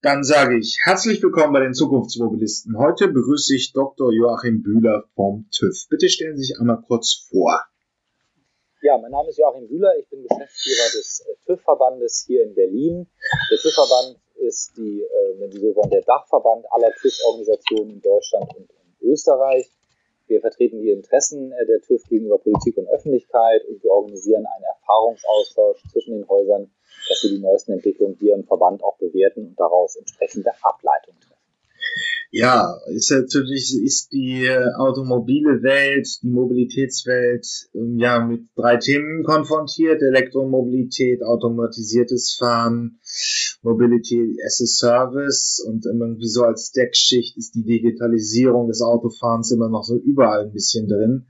Dann sage ich herzlich willkommen bei den Zukunftsmobilisten. Heute begrüße ich Dr. Joachim Bühler vom TÜV. Bitte stellen Sie sich einmal kurz vor. Ja, mein Name ist Joachim Bühler. Ich bin Geschäftsführer des TÜV-Verbandes hier in Berlin. Der TÜV-Verband ist wenn Sie so wollen, der Dachverband aller TÜV-Organisationen in Deutschland und in Österreich. Wir vertreten die Interessen der TÜV gegenüber Politik und Öffentlichkeit und wir organisieren einen Erfahrungsaustausch zwischen den Häusern, dass wir die neuesten Entwicklungen hier im Verband auch bewerten und daraus entsprechende Ableitungen treffen. Ja, ist die automobile Welt, die Mobilitätswelt, mit 3 Themen konfrontiert: Elektromobilität, automatisiertes Fahren, Mobility as a Service, und irgendwie so als Deckschicht ist die Digitalisierung des Autofahrens immer noch so überall ein bisschen drin.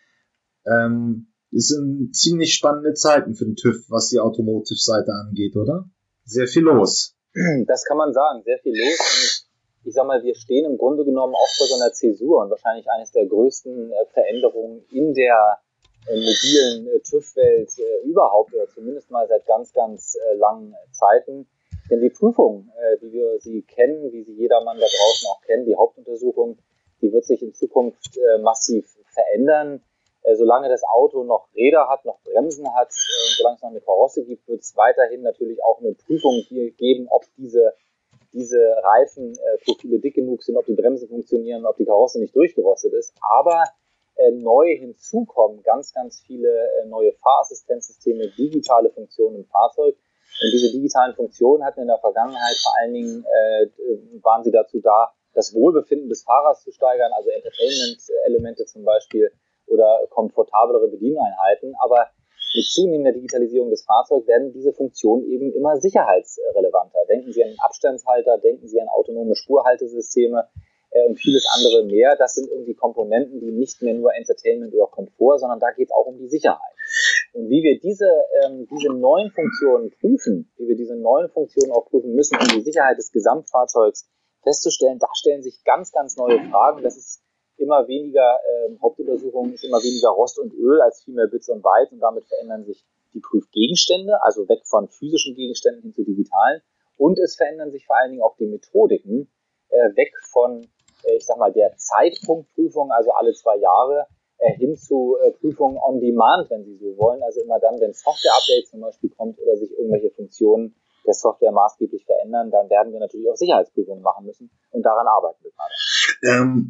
Es sind ziemlich spannende Zeiten für den TÜV, was die Automotive-Seite angeht, oder? Sehr viel los. Das kann man sagen, sehr viel los. Und ich sag mal, wir stehen im Grunde genommen auch vor so einer Zäsur und wahrscheinlich eines der größten Veränderungen in der mobilen TÜV-Welt überhaupt, oder zumindest mal seit ganz, ganz langen Zeiten. Denn die Prüfung, wie wir sie kennen, wie sie jedermann da draußen auch kennt, die Hauptuntersuchung, die wird sich in Zukunft massiv verändern. Solange das Auto noch Räder hat, noch Bremsen hat, solange es noch eine Karosse gibt, wird es weiterhin natürlich auch eine Prüfung geben, ob diese Reifenprofile dick genug sind, ob die Bremsen funktionieren, ob die Karosse nicht durchgerostet ist. Aber neu hinzukommen ganz, ganz viele neue Fahrassistenzsysteme, digitale Funktionen im Fahrzeug. Und diese digitalen Funktionen hatten in der Vergangenheit vor allen Dingen, waren sie dazu da, das Wohlbefinden des Fahrers zu steigern, also Entertainment-Elemente zum Beispiel oder komfortablere Bedieneinheiten. Aber mit zunehmender Digitalisierung des Fahrzeugs werden diese Funktionen eben immer sicherheitsrelevanter. Denken Sie an den Abstandshalter, denken Sie an autonome Spurhaltesysteme und vieles andere mehr. Das sind irgendwie Komponenten, die nicht mehr nur Entertainment oder Komfort, sondern da geht es auch um die Sicherheit. Und wie wir diese neuen Funktionen prüfen, wie wir diese neuen Funktionen auch prüfen müssen, um die Sicherheit des Gesamtfahrzeugs festzustellen, da stellen sich ganz, ganz neue Fragen. Das ist immer weniger Hauptuntersuchungen, ist immer weniger Rost und Öl als viel mehr Bits und Bytes, und damit verändern sich die Prüfgegenstände, also weg von physischen Gegenständen hin zu digitalen, und es verändern sich vor allen Dingen auch die Methodiken, weg von, der Zeitpunktprüfung, also alle 2 Jahre, hin zu Prüfungen on demand, wenn Sie so wollen, also immer dann, wenn Software-Update zum Beispiel kommt oder sich irgendwelche Funktionen der Software maßgeblich verändern, dann werden wir natürlich auch Sicherheitsprüfungen machen müssen, und daran arbeiten wir gerade.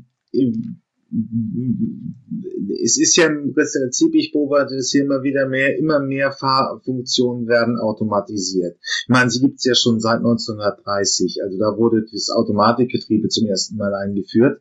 Es ist ja im Prinzip, ich beobachte das hier immer mehr Fahrfunktionen werden automatisiert. Ich meine, sie gibt es ja schon seit 1930, also da wurde das Automatikgetriebe zum ersten Mal eingeführt.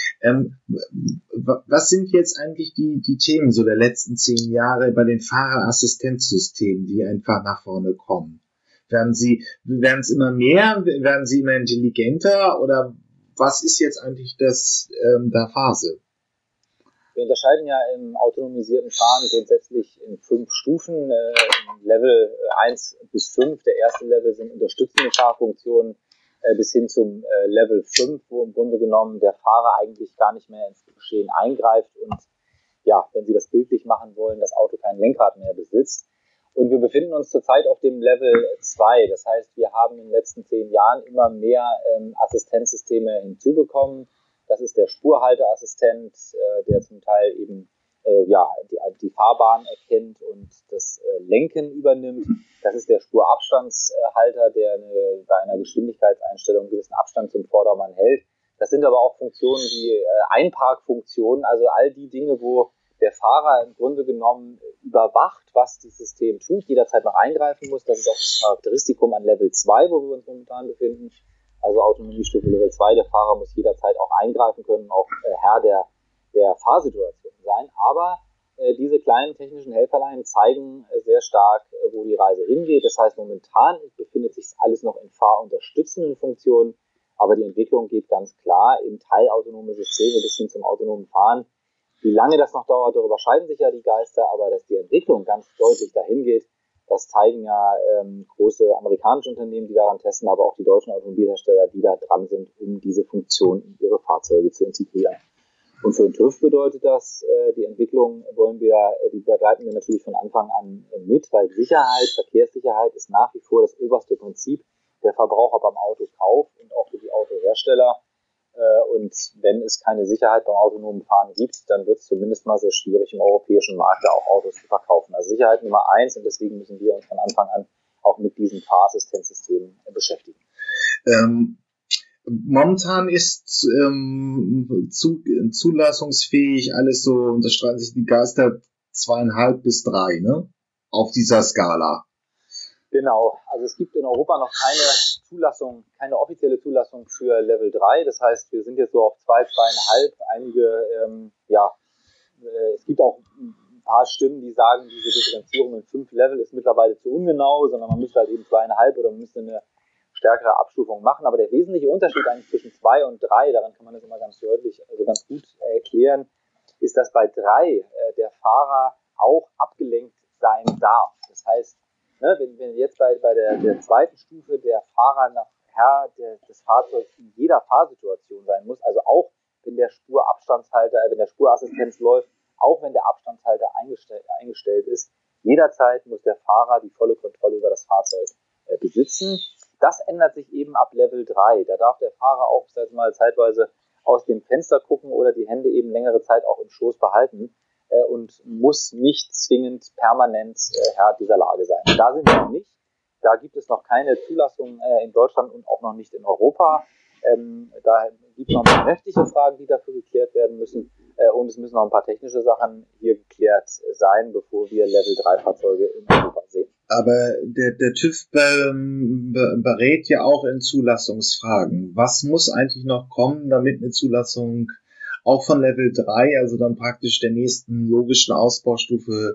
Was sind jetzt eigentlich die Themen so der letzten 10 Jahre bei den Fahrerassistenzsystemen, die einfach nach vorne kommen? Werden es immer mehr? Werden sie immer intelligenter? Oder was ist jetzt eigentlich der Phase? Wir unterscheiden ja im autonomisierten Fahren grundsätzlich in 5 Stufen. Level 1 bis 5. Der erste Level sind unterstützende Fahrfunktionen bis hin zum Level 5, wo im Grunde genommen der Fahrer eigentlich gar nicht mehr ins Geschehen eingreift und, ja, wenn Sie das bildlich machen wollen, das Auto kein Lenkrad mehr besitzt. Und wir befinden uns zurzeit auf dem Level 2. Das heißt, wir haben in den letzten 10 Jahren immer mehr Assistenzsysteme hinzubekommen. Das ist der Spurhalteassistent, der zum Teil eben die Fahrbahn erkennt und das Lenken übernimmt. Das ist der Spurabstandshalter, der bei einer Geschwindigkeitseinstellung einen gewissen Abstand zum Vordermann hält. Das sind aber auch Funktionen wie Einparkfunktionen, also all die Dinge, wo der Fahrer im Grunde genommen überwacht, was das System tut, jederzeit noch eingreifen muss. Das ist auch das Charakteristikum an Level 2, wo wir uns momentan befinden. Also Autonomiestufe Level 2, der Fahrer muss jederzeit auch eingreifen können, auch Herr der Fahrsituation sein. Aber diese kleinen technischen Helferlein zeigen sehr stark, wo die Reise hingeht. Das heißt, momentan befindet sich alles noch in fahrunterstützenden Funktionen, aber die Entwicklung geht ganz klar in teilautonome Systeme bis hin zum autonomen Fahren. Wie lange das noch dauert, darüber scheiden sich ja die Geister, aber dass die Entwicklung ganz deutlich dahin geht, das zeigen ja große amerikanische Unternehmen, die daran testen, aber auch die deutschen Automobilhersteller, die da dran sind, um diese Funktion in ihre Fahrzeuge zu integrieren. Und für den TÜV bedeutet das, die Entwicklung die begleiten wir natürlich von Anfang an mit, weil Sicherheit, Verkehrssicherheit ist nach wie vor das oberste Prinzip. der Verbraucher beim Auto kauft und auch für die Autohersteller. Und wenn es keine Sicherheit beim autonomen Fahren gibt, dann wird es zumindest mal sehr schwierig, im europäischen Markt da auch Autos zu verkaufen. Also Sicherheit Nummer 1, und deswegen müssen wir uns von Anfang an auch mit diesen Fahrassistenzsystemen beschäftigen. Momentan ist zulassungsfähig alles so, und da streiten sich die Geister, 2,5 bis 3, ne? Auf dieser Skala. Genau, also es gibt in Europa noch keine offizielle Zulassung für Level 3. Das heißt, wir sind jetzt so auf 2, 2,5. Einige, es gibt auch ein paar Stimmen, die sagen, diese Differenzierung in 5 Level ist mittlerweile zu ungenau, sondern man müsste halt eben 2,5 oder man müsste eine stärkere Abstufung machen. Aber der wesentliche Unterschied eigentlich zwischen 2 und 3, daran kann man das immer ganz deutlich, also ganz gut erklären, ist, dass bei 3 der Fahrer auch abgelenkt sein darf. Das heißt, wenn jetzt bei der zweiten Stufe der Fahrer nach Herr des Fahrzeugs in jeder Fahrsituation sein muss, also auch wenn der Spurassistenz läuft, auch wenn der Abstandshalter eingestellt ist, jederzeit muss der Fahrer die volle Kontrolle über das Fahrzeug besitzen. Das ändert sich eben ab Level 3. Da darf der Fahrer auch zeitweise aus dem Fenster gucken oder die Hände eben längere Zeit auch im Schoß behalten und muss nicht zwingend permanent Herr dieser Lage sein. Da sind wir noch nicht. Da gibt es noch keine Zulassung in Deutschland und auch noch nicht in Europa. Da gibt es noch ein paar rechtliche Fragen, die dafür geklärt werden müssen. Und es müssen noch ein paar technische Sachen hier geklärt sein, bevor wir Level 3 Fahrzeuge in Europa sehen. Aber der TÜV berät ja auch in Zulassungsfragen. Was muss eigentlich noch kommen, damit eine Zulassung auch von Level 3, also dann praktisch der nächsten logischen Ausbaustufe,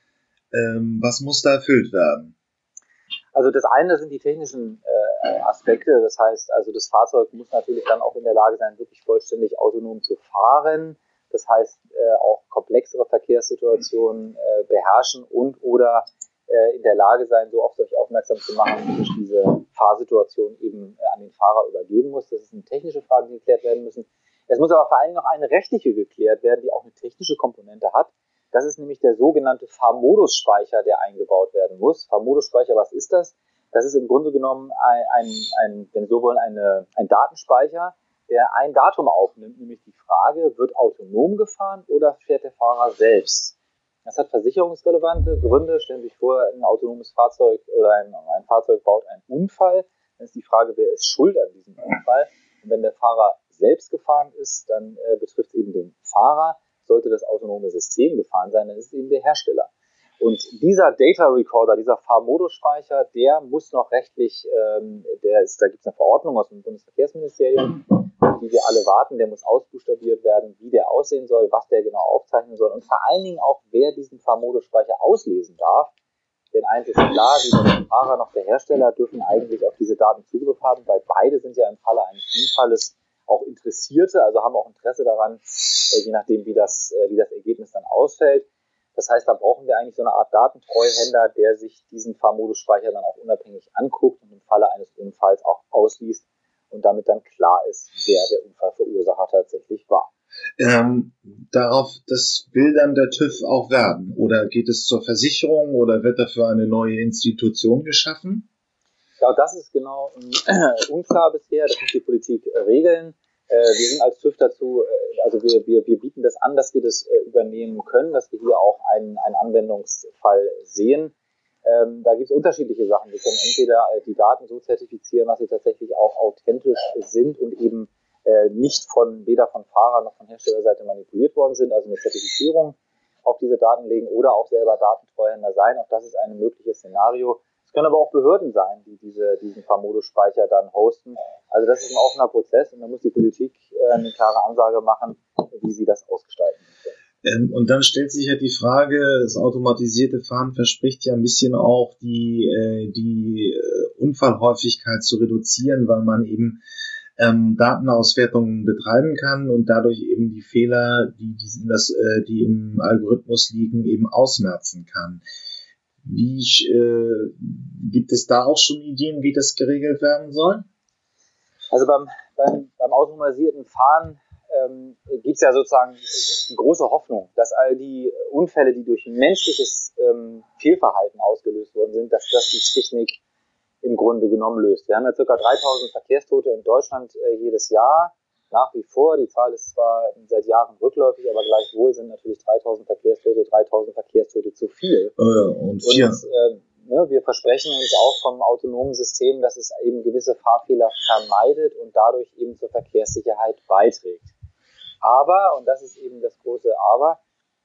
was muss da erfüllt werden? Also das eine sind die technischen Aspekte. Das heißt, also das Fahrzeug muss natürlich dann auch in der Lage sein, wirklich vollständig autonom zu fahren. Das heißt, auch komplexere Verkehrssituationen beherrschen und oder in der Lage sein, so auf sich aufmerksam zu machen, wie sich diese Fahrsituation eben an den Fahrer übergeben muss. Das ist eine technische Frage, die geklärt werden müssen. Es muss aber vor allen Dingen noch eine rechtliche geklärt werden, die auch eine technische Komponente hat. Das ist nämlich der sogenannte Fahrmodusspeicher, der eingebaut werden muss. Fahrmodusspeicher, was ist das? Das ist im Grunde genommen wenn so wollen, ein Datenspeicher, der ein Datum aufnimmt, nämlich die Frage, wird autonom gefahren oder fährt der Fahrer selbst? Das hat versicherungsrelevante Gründe. Stellen Sie sich vor, ein autonomes Fahrzeug oder ein Fahrzeug baut einen Unfall. Dann ist die Frage, wer ist schuld an diesem Unfall? Und wenn der Fahrer selbst gefahren ist, dann betrifft es eben den Fahrer. Sollte das autonome System gefahren sein, dann ist es eben der Hersteller. Und dieser Data Recorder, dieser Fahrmodusspeicher, der muss noch rechtlich, da gibt es eine Verordnung aus dem Bundesverkehrsministerium, die wir alle warten, der muss ausbuchstabiert werden, wie der aussehen soll, was der genau aufzeichnen soll und vor allen Dingen auch, wer diesen Fahrmodusspeicher auslesen darf. Denn eins ist klar, weder der Fahrer noch der Hersteller dürfen eigentlich auf diese Daten Zugriff haben, weil beide sind ja im Falle eines Unfalles auch Interessierte, also haben auch Interesse daran, je nachdem, wie das Ergebnis dann ausfällt. Das heißt, da brauchen wir eigentlich so eine Art Datentreuhänder, der sich diesen Fahrmodusspeicher dann auch unabhängig anguckt und im Falle eines Unfalls auch ausliest und damit dann klar ist, wer der Unfallverursacher tatsächlich war. Das will dann der TÜV auch werden? Oder geht es zur Versicherung oder wird dafür eine neue Institution geschaffen? Ja, das ist genau unklar bisher, das muss die Politik regeln. Wir sind als TÜV dazu, also wir bieten das an, dass wir das übernehmen können, dass wir hier auch einen Anwendungsfall sehen. Da gibt es unterschiedliche Sachen. Wir können entweder die Daten so zertifizieren, dass sie tatsächlich auch authentisch sind und eben nicht weder von Fahrer noch von Herstellerseite manipuliert worden sind, also eine Zertifizierung auf diese Daten legen oder auch selber Datentreuhänder sein. Auch das ist ein mögliches Szenario. Es können aber auch Behörden sein, die diesen Fahrmodusspeicher dann hosten. Also das ist ein offener Prozess und da muss die Politik eine klare Ansage machen, wie sie das ausgestalten möchte. Und dann stellt sich ja die Frage, das automatisierte Fahren verspricht ja ein bisschen auch die Unfallhäufigkeit zu reduzieren, weil man eben Datenauswertungen betreiben kann und dadurch eben die Fehler, die im Algorithmus liegen, eben ausmerzen kann. Gibt es da auch schon Ideen, wie das geregelt werden soll? Also beim automatisierten Fahren gibt es ja sozusagen die große Hoffnung, dass all die Unfälle, die durch menschliches Fehlverhalten ausgelöst worden sind, dass das die Technik im Grunde genommen löst. Wir haben ja ca. 3000 Verkehrstote in Deutschland jedes Jahr. Nach wie vor, die Zahl ist zwar seit Jahren rückläufig, aber gleichwohl sind natürlich 3000 Verkehrstote zu viel. Wir versprechen uns auch vom autonomen System, dass es eben gewisse Fahrfehler vermeidet und dadurch eben zur Verkehrssicherheit beiträgt. Aber, und das ist eben das große Aber,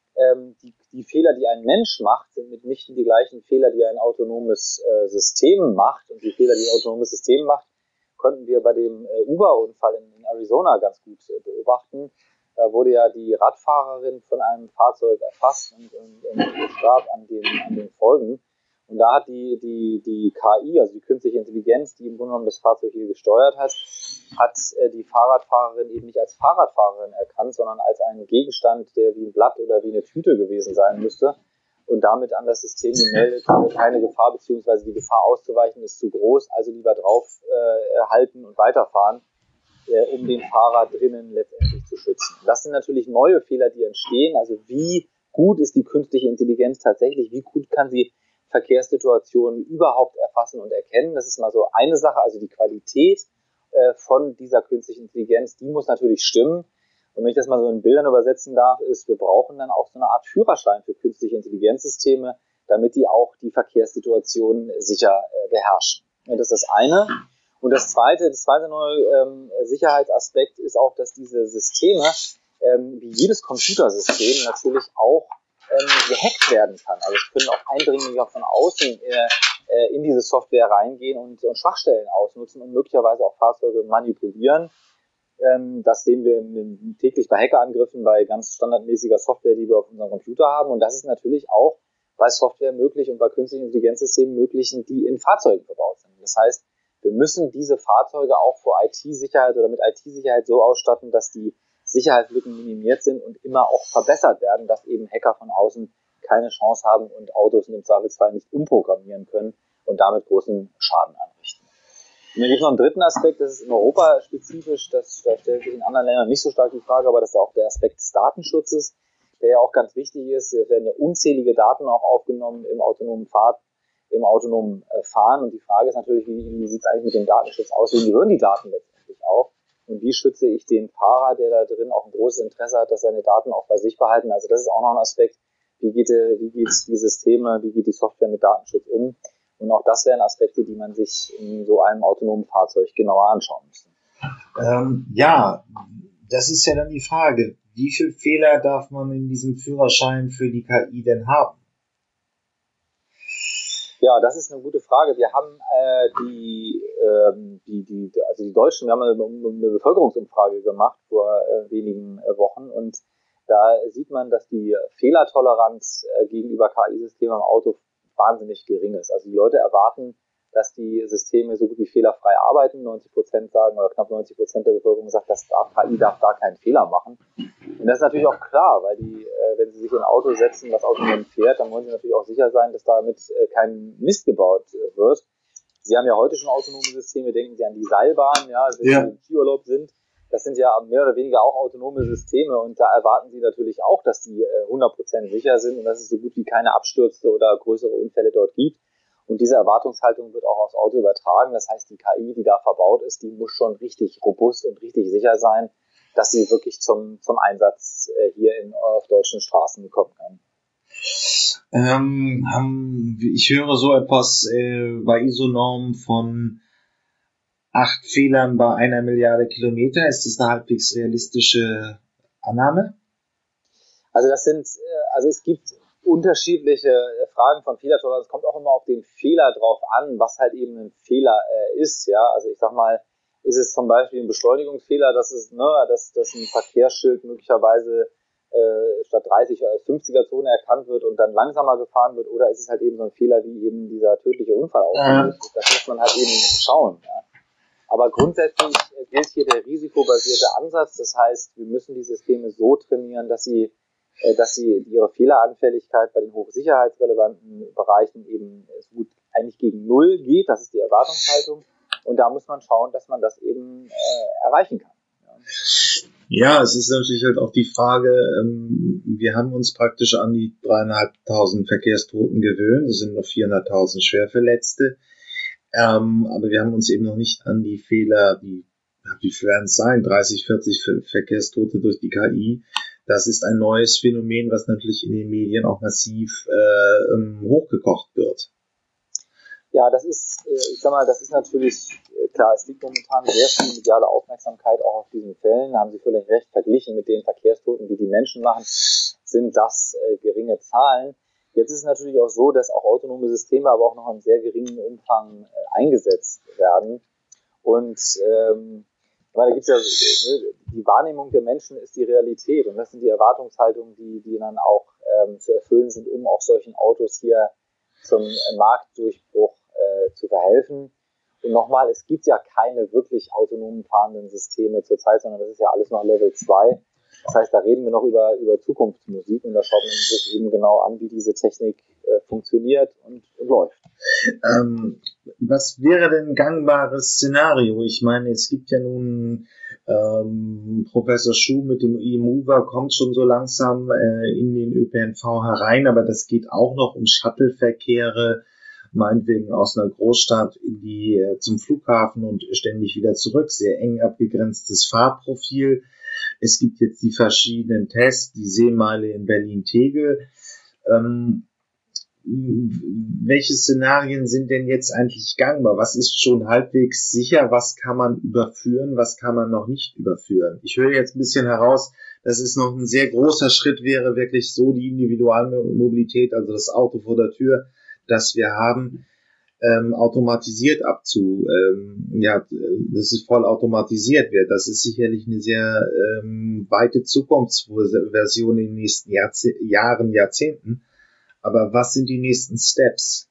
die Fehler, die ein Mensch macht, sind mitnichten die gleichen Fehler, die ein autonomes System macht. Und die Fehler, die ein autonomes System macht, konnten wir bei dem Uber-Unfall in Arizona ganz gut beobachten. Da wurde ja die Radfahrerin von einem Fahrzeug erfasst und starb an den Folgen. Und da hat die KI, also die künstliche Intelligenz, die im Grunde genommen das Fahrzeug hier gesteuert hat die Fahrradfahrerin eben nicht als Fahrradfahrerin erkannt, sondern als einen Gegenstand, der wie ein Blatt oder wie eine Tüte gewesen sein müsste. Und damit an das System gemeldet, keine Gefahr, beziehungsweise die Gefahr auszuweichen ist zu groß, also lieber drauf halten und weiterfahren, um den Fahrer drinnen letztendlich zu schützen. Das sind natürlich neue Fehler, die entstehen. Also wie gut ist die künstliche Intelligenz tatsächlich, wie gut kann sie Verkehrssituationen überhaupt erfassen und erkennen? Das ist mal so eine Sache, also die Qualität von dieser künstlichen Intelligenz, die muss natürlich stimmen. Und wenn ich das mal so in Bildern übersetzen darf, ist, wir brauchen dann auch so eine Art Führerschein für künstliche Intelligenzsysteme, damit die auch die Verkehrssituationen sicher beherrschen. Und das ist das eine. Und das zweite neue Sicherheitsaspekt ist auch, dass diese Systeme, wie jedes Computersystem, natürlich auch gehackt werden kann. Also es können auch Eindringlinge von außen in diese Software reingehen und Schwachstellen ausnutzen und möglicherweise auch Fahrzeuge manipulieren. Das sehen wir täglich bei Hackerangriffen, bei ganz standardmäßiger Software, die wir auf unserem Computer haben. Und das ist natürlich auch bei Software möglich und bei künstlichen Intelligenzsystemen möglich, die in Fahrzeugen verbaut sind. Das heißt, wir müssen diese Fahrzeuge auch vor IT-Sicherheit oder mit IT-Sicherheit so ausstatten, dass die Sicherheitslücken minimiert sind und immer auch verbessert werden, dass eben Hacker von außen keine Chance haben und Autos im Zweifelsfall nicht umprogrammieren können und damit großen Schaden anrichten. Und dann gibt es noch einen dritten Aspekt, das ist in Europa spezifisch, da stellt sich in anderen Ländern nicht so stark die Frage, aber das ist auch der Aspekt des Datenschutzes, der ja auch ganz wichtig ist. Es werden ja unzählige Daten auch aufgenommen im autonomen Fahren. Und die Frage ist natürlich, wie sieht es eigentlich mit dem Datenschutz aus? Wie gehören die Daten letztendlich auch? Und wie schütze ich den Fahrer, der da drin auch ein großes Interesse hat, dass seine Daten auch bei sich behalten? Also das ist auch noch ein Aspekt. Wie geht die Systeme, wie geht die Software mit Datenschutz um? Und auch das wären Aspekte, die man sich in so einem autonomen Fahrzeug genauer anschauen müsste. Das ist ja dann die Frage. Wie viel Fehler darf man in diesem Führerschein für die KI denn haben? Ja, das ist eine gute Frage. Wir haben die Deutschen, wir haben eine Bevölkerungsumfrage gemacht vor wenigen Wochen und da sieht man, dass die Fehlertoleranz gegenüber KI-Systemen im Auto wahnsinnig gering ist. Also die Leute erwarten, dass die Systeme so gut wie fehlerfrei arbeiten. 90% sagen, oder knapp 90% der Bevölkerung sagt, dass KI darf da keinen Fehler machen. Und das ist natürlich auch klar, weil wenn sie sich in ein Auto setzen, das autonom fährt, dann wollen sie natürlich auch sicher sein, dass damit kein Mist gebaut wird. Sie haben ja heute schon autonome Systeme, denken Sie an die Seilbahn, wenn Sie im Skiurlaub sind. Das sind ja mehr oder weniger auch autonome Systeme und da erwarten Sie natürlich auch, dass die 100% sicher sind und dass es so gut wie keine Abstürze oder größere Unfälle dort gibt. Und diese Erwartungshaltung wird auch aufs Auto übertragen. Das heißt, die KI, die da verbaut ist, die muss schon richtig robust und richtig sicher sein, dass sie wirklich zum Einsatz hier auf deutschen Straßen kommen kann. Ich höre so etwas bei ISO-Normen von 8 Fehlern bei 1 Milliarde Kilometer. Ist das eine halbwegs realistische Annahme? Also es gibt unterschiedliche Fragen von Fehlertoleranz. Es kommt auch immer auf den Fehler drauf an, was halt eben ein Fehler ist. Ja, also ich sag mal, ist es zum Beispiel ein Beschleunigungsfehler, dass ein Verkehrsschild möglicherweise statt 30 als 50er-Zone erkannt wird und dann langsamer gefahren wird, oder ist es halt eben so ein Fehler wie eben dieser tödliche Unfall ausgelöst wird. Das muss man halt eben schauen. Ja. Aber grundsätzlich gilt hier der risikobasierte Ansatz. Das heißt, wir müssen die Systeme so trainieren, dass sie ihre Fehleranfälligkeit bei den hochsicherheitsrelevanten Bereichen eben so gut eigentlich gegen Null geht. Das ist die Erwartungshaltung. Und da muss man schauen, dass man das eben erreichen kann. Ja, es ist natürlich halt auch die Frage, wir haben uns praktisch an die 3.500 Verkehrstoten gewöhnt. Es sind noch 400.000 Schwerverletzte. Aber wir haben uns eben noch nicht an die Fehler, wie werden es sein, 30, 40 Verkehrstote durch die KI. Das ist ein neues Phänomen, was natürlich in den Medien auch massiv hochgekocht wird. Ja, das ist, das ist natürlich, klar, es liegt momentan sehr viel mediale Aufmerksamkeit auch auf diesen Fällen. Da haben Sie völlig recht, verglichen mit den Verkehrstoten, die Menschen machen, sind das geringe Zahlen. Jetzt ist es natürlich auch so, dass auch autonome Systeme aber auch noch in sehr geringem Umfang eingesetzt werden. Und weil da gibt's ja, die Wahrnehmung der Menschen ist die Realität und das sind die Erwartungshaltungen, die dann auch zu erfüllen sind, um auch solchen Autos hier zum Marktdurchbruch zu verhelfen. Und nochmal, es gibt ja keine wirklich autonomen fahrenden Systeme zurzeit, sondern das ist ja alles noch Level 2. Das heißt, da reden wir noch über Zukunftsmusik und da schaut man sich eben genau an, wie diese Technik funktioniert und läuft. Was wäre denn ein gangbares Szenario? Ich meine, es gibt ja nun Professor Schuh mit dem eMover kommt schon so langsam in den ÖPNV herein, aber das geht auch noch um Shuttle-Verkehre, meinetwegen aus einer Großstadt zum Flughafen und ständig wieder zurück, sehr eng abgegrenztes Fahrprofil. Es gibt jetzt die verschiedenen Tests, die Seemeile in Berlin-Tegel. Welche Szenarien sind denn jetzt eigentlich gangbar? Was ist schon halbwegs sicher? Was kann man überführen? Was kann man noch nicht überführen? Ich höre jetzt ein bisschen heraus, dass es noch ein sehr großer Schritt wäre, wirklich so die Individualmobilität, also das Auto vor der Tür, das wir haben, automatisiert dass es voll automatisiert wird. Das ist sicherlich eine sehr weite Zukunftsversion in den nächsten Jahren, Jahrzehnten. Aber was sind die nächsten Steps?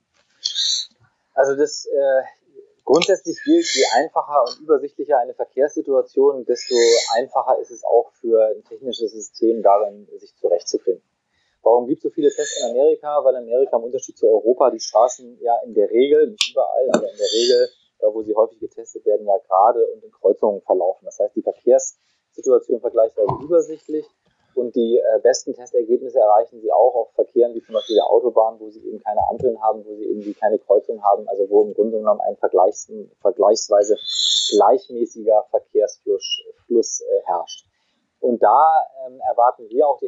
Also das grundsätzlich gilt, je einfacher und übersichtlicher eine Verkehrssituation, desto einfacher ist es auch für ein technisches System darin, sich zurechtzufinden. Warum gibt es so viele Tests in Amerika? Weil in Amerika im Unterschied zu Europa die Straßen ja in der Regel, nicht überall, aber in der Regel, da wo sie häufig getestet werden, ja gerade und in Kreuzungen verlaufen. Das heißt, die Verkehrssituation vergleichsweise übersichtlich und die besten Testergebnisse erreichen sie auch auf Verkehren wie zum Beispiel der Autobahn, wo sie eben keine Ampeln haben, wo sie eben keine Kreuzung haben, also wo im Grunde genommen ein vergleichsweise gleichmäßiger Verkehrsfluss herrscht. Und da erwarten wir auch die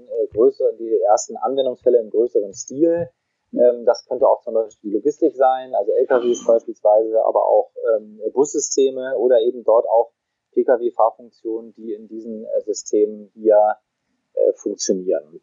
ersten Anwendungsfälle im größeren Stil. Das könnte auch zum Beispiel die Logistik sein, also LKWs beispielsweise, aber auch Bussysteme oder eben dort auch Pkw-Fahrfunktionen, die in diesen Systemen hier funktionieren. Und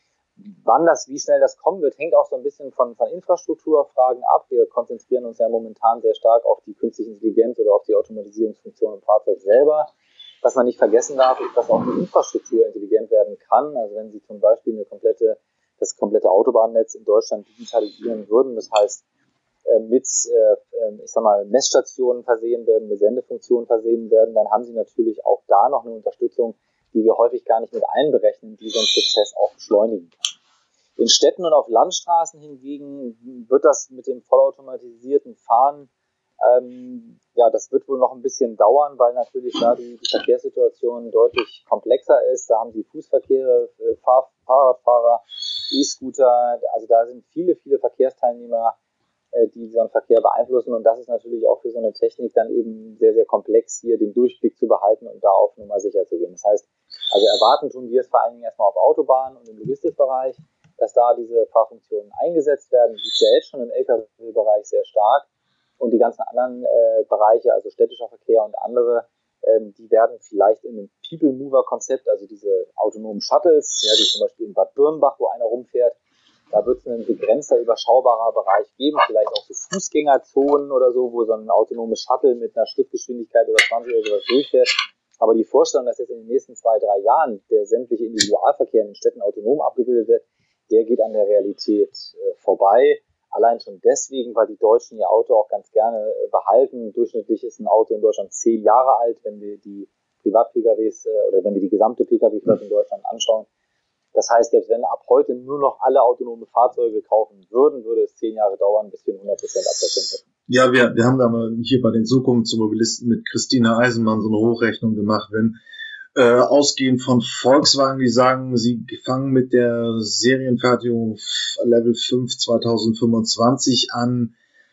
wie schnell das kommen wird, hängt auch so ein bisschen von Infrastrukturfragen ab. Wir konzentrieren uns ja momentan sehr stark auf die künstliche Intelligenz oder auf die Automatisierungsfunktion im Fahrzeug selber. Was man nicht vergessen darf, ist, dass auch die Infrastruktur intelligent werden kann. Also wenn Sie zum Beispiel das komplette Autobahnnetz in Deutschland digitalisieren würden, das heißt mit Messstationen versehen werden, mit Sendefunktionen versehen werden, dann haben Sie natürlich auch da noch eine Unterstützung, die wir häufig gar nicht mit einberechnen, die so einen Prozess auch beschleunigen kann. In Städten und auf Landstraßen hingegen wird das mit dem vollautomatisierten Fahren das wird wohl noch ein bisschen dauern, weil natürlich da die Verkehrssituation deutlich komplexer ist. Da haben Sie Fußverkehre, Fahrradfahrer, E-Scooter, also da sind viele, viele Verkehrsteilnehmer, die so einen Verkehr beeinflussen und das ist natürlich auch für so eine Technik dann eben sehr, sehr komplex, hier den Durchblick zu behalten und da auf Nummer sicher zu gehen. Das heißt, also erwarten tun wir es vor allen Dingen erstmal auf Autobahnen und im Logistikbereich, dass da diese Fahrfunktionen eingesetzt werden. Die gibt es ja jetzt schon im Lkw-Bereich sehr stark. Und die ganzen anderen Bereiche, also städtischer Verkehr und andere, die werden vielleicht in einem People-Mover-Konzept, also diese autonomen Shuttles, ja, die zum Beispiel in Bad Birnbach, wo einer rumfährt, da wird es einen begrenzter, überschaubarer Bereich geben, vielleicht auch so Fußgängerzonen oder so, wo so ein autonomes Shuttle mit einer Schrittgeschwindigkeit oder 20 oder sowas durchfährt. Aber die Vorstellung, dass jetzt in den nächsten 2-3 Jahren der sämtliche Individualverkehr in den Städten autonom abgebildet wird, der geht an der Realität vorbei. Allein schon deswegen, weil die Deutschen ihr Auto auch ganz gerne behalten. Durchschnittlich ist ein Auto in Deutschland 10 Jahre alt, wenn wir die Privat-PKWs oder wenn wir die gesamte Pkw-Flotte in Deutschland anschauen. Das heißt, selbst wenn ab heute nur noch alle autonome Fahrzeuge kaufen würden, würde es 10 Jahre dauern, bis wir 100% Abdeckung hätten. Ja, wir haben da mal hier bei den Zukunftsmobilisten mit Christina Eisenmann so eine Hochrechnung gemacht, wenn ausgehend von Volkswagen, die sagen, sie fangen mit der Serienfertigung Level 5 2025 an,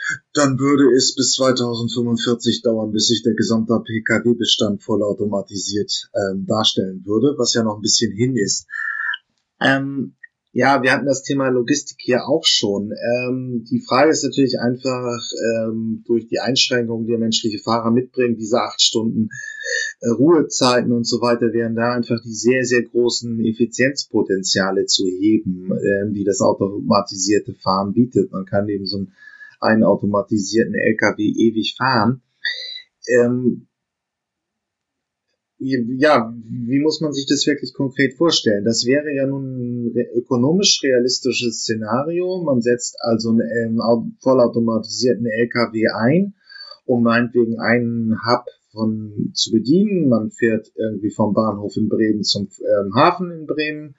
dann würde es bis 2045 dauern, bis sich der gesamte Pkw-Bestand vollautomatisiert darstellen würde, was ja noch ein bisschen hin ist. Ja, wir hatten das Thema Logistik hier auch schon. Die Frage ist natürlich einfach, durch die Einschränkungen, die der menschliche Fahrer mitbringt, diese 8 Stunden Ruhezeiten und so weiter, wären da einfach die sehr, sehr großen Effizienzpotenziale zu heben, die das automatisierte Fahren bietet. Man kann eben so einen automatisierten LKW ewig fahren. Ja, wie muss man sich das wirklich konkret vorstellen? Das wäre ja nun ein ökonomisch realistisches Szenario. Man setzt also einen vollautomatisierten LKW ein, um meinetwegen einen Hub zu bedienen. Man fährt irgendwie vom Bahnhof in Bremen zum Hafen in Bremen.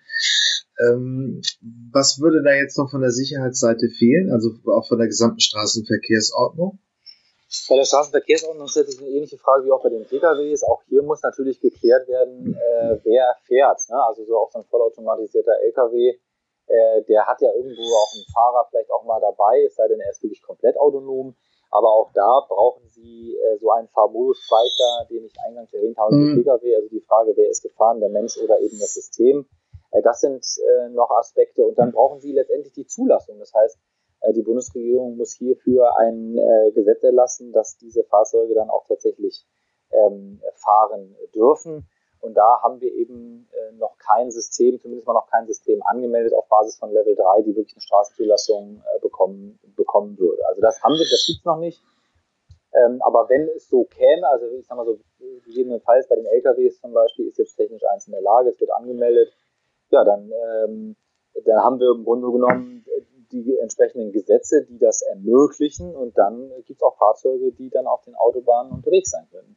Was würde da jetzt noch von der Sicherheitsseite fehlen, also auch von der gesamten Straßenverkehrsordnung? Bei der Straßenverkehrsordnung stellt sich eine ähnliche Frage wie auch bei den PKWs. Auch hier muss natürlich geklärt werden, wer fährt. Ne? Also so auch so ein vollautomatisierter LKW, der hat ja irgendwo auch einen Fahrer vielleicht auch mal dabei, es sei denn, er ist wirklich komplett autonom. Aber auch da brauchen Sie so einen Fahrmodusspeicher, den ich eingangs erwähnt habe, für PKW. Also die Frage, wer ist gefahren, der Mensch oder eben das System. Das sind noch Aspekte. Und dann brauchen Sie letztendlich die Zulassung. Das heißt, die Bundesregierung muss hierfür ein Gesetz erlassen, dass diese Fahrzeuge dann auch tatsächlich fahren dürfen. Und da haben wir eben noch kein System, zumindest mal noch kein System angemeldet auf Basis von Level 3, die wirklich eine Straßenzulassung bekommen würde. Also das gibt's noch nicht. Aber wenn es so käme, also ich sag mal so, gegebenenfalls bei den LKWs zum Beispiel ist jetzt technisch eins in der Lage, es wird angemeldet, ja, dann haben wir im Grunde genommen die entsprechenden Gesetze, die das ermöglichen, und dann gibt es auch Fahrzeuge, die dann auf den Autobahnen unterwegs sein können.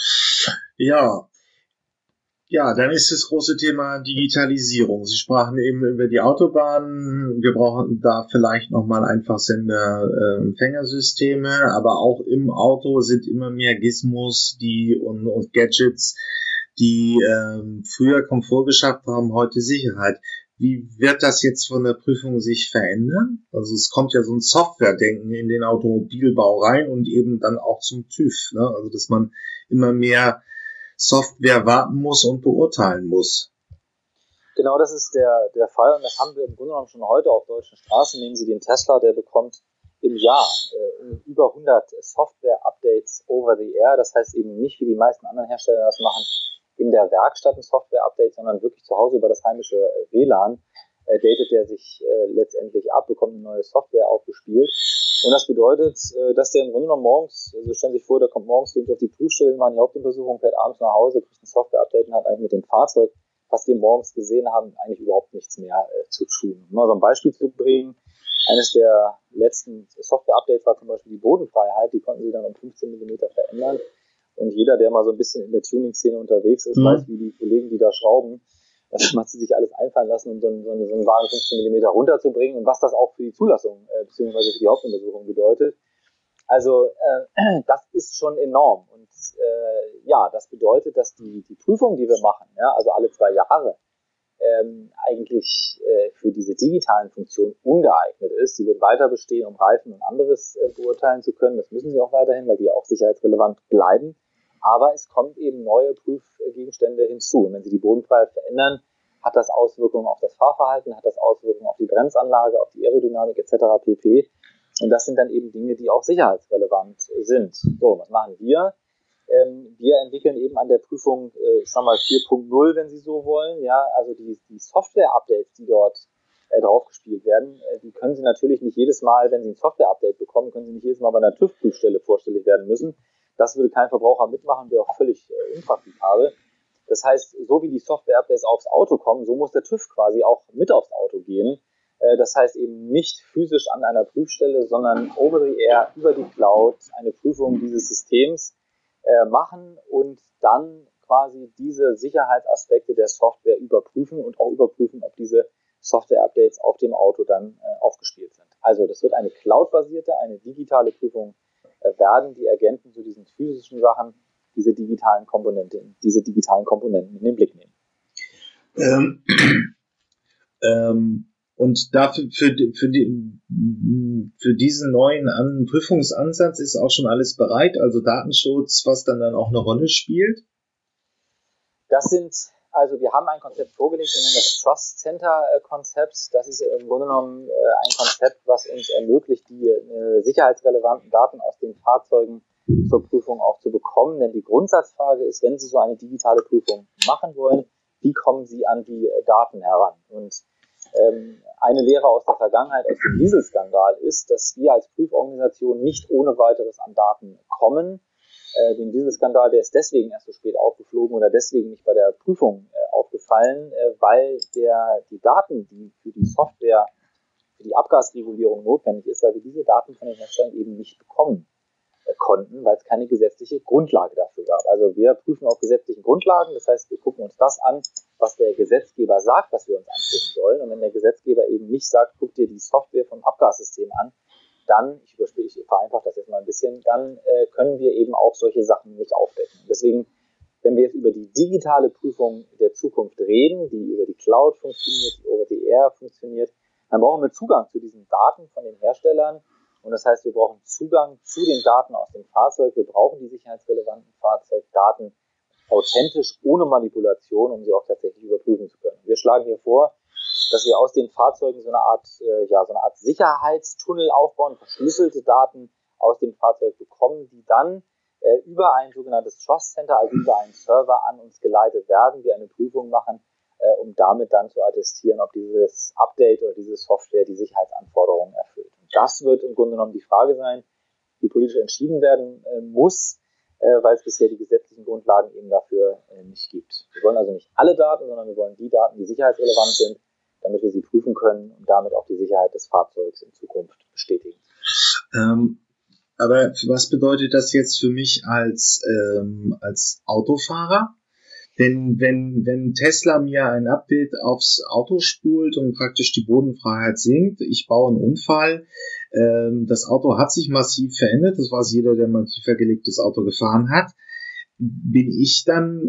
Ja, dann ist das große Thema Digitalisierung. Sie sprachen eben über die Autobahnen. Wir brauchen da vielleicht nochmal Einfachsender-Empfängersysteme, aber auch im Auto sind immer mehr Gizmos und Gadgets, die früher Komfort geschafft haben, heute Sicherheit. Wie wird das jetzt von der Prüfung sich verändern? Also es kommt ja so ein Softwaredenken in den Automobilbau rein und eben dann auch zum TÜV, ne? Also dass man immer mehr Software warten muss und beurteilen muss. Genau, das ist der Fall, und das haben wir im Grunde genommen schon heute auf deutschen Straßen. Nehmen Sie den Tesla, der bekommt im Jahr über 100 Software-Updates over the air. Das heißt eben nicht, wie die meisten anderen Hersteller das machen, in der Werkstatt ein Software-Update, sondern wirklich zu Hause über das heimische WLAN datet der sich letztendlich ab, bekommt eine neue Software aufgespielt. Und das bedeutet, dass der im Grunde genommen morgens, also stellen Sie sich vor, der kommt morgens auf die Prüfstelle, macht die Hauptuntersuchung, fährt abends nach Hause, kriegt ein Software-Update und hat eigentlich mit dem Fahrzeug, was wir morgens gesehen haben, eigentlich überhaupt nichts mehr zu tun. Um mal so ein Beispiel zu bringen, eines der letzten Software-Updates war zum Beispiel die Bodenfreiheit, die konnten sie dann um 15 mm verändern. Und jeder, der mal so ein bisschen in der Tuning-Szene unterwegs ist, weiß, wie die Kollegen, die da schrauben, man hat sich alles einfallen lassen, um so einen Wagen 15 mm runterzubringen, und was das auch für die Zulassung beziehungsweise für die Hauptuntersuchung bedeutet. Also das ist schon enorm. Und ja, das bedeutet, dass die Prüfung, die wir machen, ja, also alle 2 Jahre, eigentlich für diese digitalen Funktionen ungeeignet ist. Sie wird weiter bestehen, um Reifen und anderes beurteilen zu können. Das müssen sie auch weiterhin, weil die ja auch sicherheitsrelevant bleiben. Aber es kommt eben neue Prüfgegenstände hinzu. Und wenn Sie die Bodenfreiheit verändern, hat das Auswirkungen auf das Fahrverhalten, hat das Auswirkungen auf die Bremsanlage, auf die Aerodynamik etc. pp. Und das sind dann eben Dinge, die auch sicherheitsrelevant sind. So, was machen wir? Wir entwickeln eben an der Prüfung, ich sag mal 4.0, wenn Sie so wollen, ja, also die Software-Updates, die dort draufgespielt werden, die können Sie natürlich nicht jedes Mal, wenn Sie ein Software-Update bekommen, können Sie nicht jedes Mal bei einer TÜV-Prüfstelle vorstellig werden müssen. Das würde kein Verbraucher mitmachen, wäre auch völlig unpraktikabel. Das heißt, so wie die Software-Updates aufs Auto kommen, so muss der TÜV quasi auch mit aufs Auto gehen. Das heißt eben nicht physisch an einer Prüfstelle, sondern over the air, über die Cloud, eine Prüfung dieses Systems machen und dann quasi diese Sicherheitsaspekte der Software überprüfen und auch überprüfen, ob diese Software-Updates auf dem Auto dann aufgespielt sind. Also das wird eine cloud-basierte, eine digitale Prüfung werden, die ergänzend zu diesen physischen Sachen diese digitalen Komponenten in den Blick nehmen. Und dafür, für diesen neuen Prüfungsansatz ist auch schon alles bereit, also Datenschutz, was dann auch eine Rolle spielt? Also wir haben ein Konzept vorgelegt, wir nennen das Trust Center Konzept. Das ist im Grunde genommen ein Konzept, was uns ermöglicht, die sicherheitsrelevanten Daten aus den Fahrzeugen zur Prüfung auch zu bekommen. Denn die Grundsatzfrage ist, wenn Sie so eine digitale Prüfung machen wollen, wie kommen Sie an die Daten heran? Und eine Lehre aus der Vergangenheit, aus dem Dieselskandal, ist, dass wir als Prüforganisation nicht ohne weiteres an Daten kommen. Den Dieselskandal, der ist deswegen erst so spät aufgeflogen oder deswegen nicht bei der Prüfung aufgefallen, weil die Daten, die für die Software, für die Abgasregulierung notwendig ist, weil wir diese Daten von den Herstellern eben nicht bekommen konnten, weil es keine gesetzliche Grundlage dafür gab. Also wir prüfen auf gesetzlichen Grundlagen, das heißt, wir gucken uns das an, was der Gesetzgeber sagt, was wir uns angucken sollen. Und wenn der Gesetzgeber eben nicht sagt, guck dir die Software vom Abgassystem an, dann, ich vereinfache das jetzt mal ein bisschen, dann können wir eben auch solche Sachen nicht aufdecken. Deswegen, wenn wir jetzt über die digitale Prüfung der Zukunft reden, die über die Cloud funktioniert, die over the air funktioniert, dann brauchen wir Zugang zu diesen Daten von den Herstellern. Und das heißt, wir brauchen Zugang zu den Daten aus dem Fahrzeug. Wir brauchen die sicherheitsrelevanten Fahrzeugdaten authentisch, ohne Manipulation, um sie auch tatsächlich überprüfen zu können. Wir schlagen hier vor, dass wir aus den Fahrzeugen so eine Art Sicherheitstunnel aufbauen, verschlüsselte Daten aus dem Fahrzeug bekommen, die dann über ein sogenanntes Trust Center, also über einen Server an uns geleitet werden, wir eine Prüfung machen, um damit dann zu attestieren, ob dieses Update oder diese Software die Sicherheitsanforderungen erfüllt. Und das wird im Grunde genommen die Frage sein, die politisch entschieden werden muss, weil es bisher die gesetzlichen Grundlagen eben dafür nicht gibt. Wir wollen also nicht alle Daten, sondern wir wollen die Daten, die sicherheitsrelevant sind, damit wir sie prüfen können und damit auch die Sicherheit des Fahrzeugs in Zukunft bestätigen. Aber was bedeutet das jetzt für mich als Autofahrer? Denn wenn Tesla mir ein Update aufs Auto spult und praktisch die Bodenfreiheit sinkt, ich baue einen Unfall, das Auto hat sich massiv verändert, das weiß jeder, der mal ein tiefer gelegtes Auto gefahren hat, bin ich dann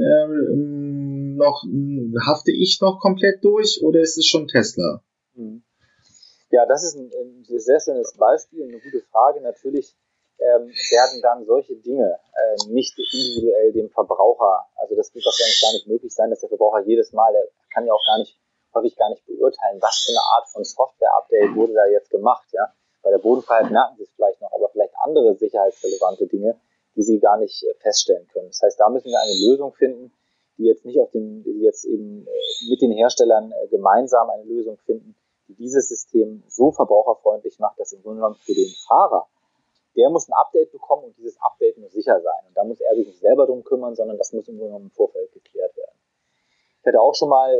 hafte ich noch komplett durch oder ist es schon Tesla? Ja, das ist ein sehr schönes Beispiel, eine gute Frage. Natürlich werden dann solche Dinge nicht individuell dem Verbraucher, also das wird wahrscheinlich gar nicht möglich sein, dass der Verbraucher jedes Mal, der kann ja auch häufig gar nicht beurteilen, was für eine Art von Software-Update wurde da jetzt gemacht. Ja? Bei der Bodenfreiheit merken Sie es vielleicht noch, aber vielleicht andere sicherheitsrelevante Dinge, die Sie gar nicht feststellen können. Das heißt, da müssen wir eine Lösung finden, die jetzt eben mit den Herstellern gemeinsam eine Lösung finden, die dieses System so verbraucherfreundlich macht, dass im Grunde genommen für den Fahrer, der muss ein Update bekommen und dieses Update muss sicher sein. Und da muss er sich nicht selber drum kümmern, sondern das muss im Grunde genommen im Vorfeld geklärt werden. Ich hatte auch schon mal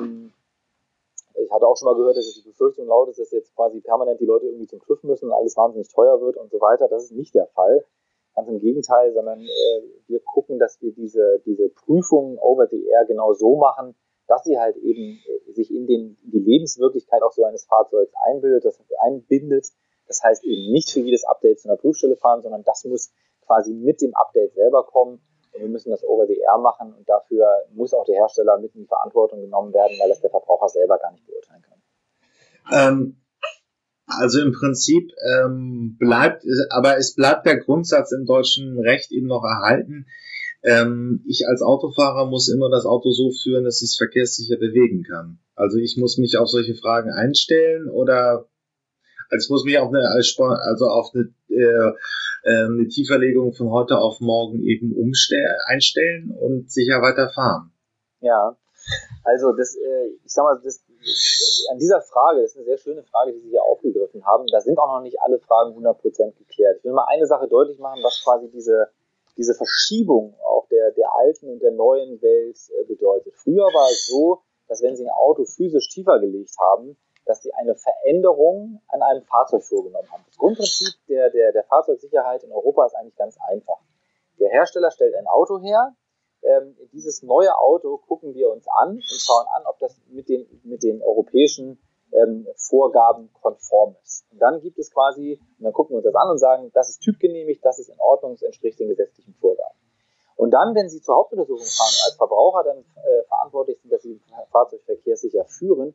gehört, dass die Befürchtung laut ist, dass jetzt quasi permanent die Leute irgendwie zum TÜV müssen und alles wahnsinnig teuer wird und so weiter. Das ist nicht der Fall. Ganz im Gegenteil, sondern wir gucken, dass wir diese Prüfungen over the air genau so machen, dass sie halt eben sich in die Lebenswirklichkeit auch so eines Fahrzeugs einbindet. Das heißt eben nicht für jedes Update zu einer Prüfstelle fahren, sondern das muss quasi mit dem Update selber kommen. Und wir müssen das over the air machen und dafür muss auch der Hersteller mit in die Verantwortung genommen werden, weil das der Verbraucher selber gar nicht beurteilen kann. Also im Prinzip bleibt der Grundsatz im deutschen Recht eben noch erhalten. Ich als Autofahrer muss immer das Auto so führen, dass ich es verkehrssicher bewegen kann. Also ich muss mich auf solche Fragen einstellen ich muss mich auf eine Tieferlegung von heute auf morgen eben einstellen und sicher weiterfahren. Ja, also an dieser Frage, das ist eine sehr schöne Frage, die Sie hier aufgegriffen haben, da sind auch noch nicht alle Fragen 100% geklärt. Ich will mal eine Sache deutlich machen, was quasi diese Verschiebung auch der alten und der neuen Welt bedeutet. Früher war es so, dass wenn Sie ein Auto physisch tiefer gelegt haben, dass Sie eine Veränderung an einem Fahrzeug vorgenommen haben. Das Grundprinzip der Fahrzeugsicherheit in Europa ist eigentlich ganz einfach. Der Hersteller stellt ein Auto her, dieses neue Auto gucken wir uns an und schauen an, ob das mit den europäischen Vorgaben konform ist. Und dann dann gucken wir uns das an und sagen, das ist typgenehmigt, das ist in Ordnung, es entspricht den gesetzlichen Vorgaben. Und dann, wenn Sie zur Hauptuntersuchung fahren und als Verbraucher dann verantwortlich sind, dass Sie das Fahrzeug verkehrssicher führen,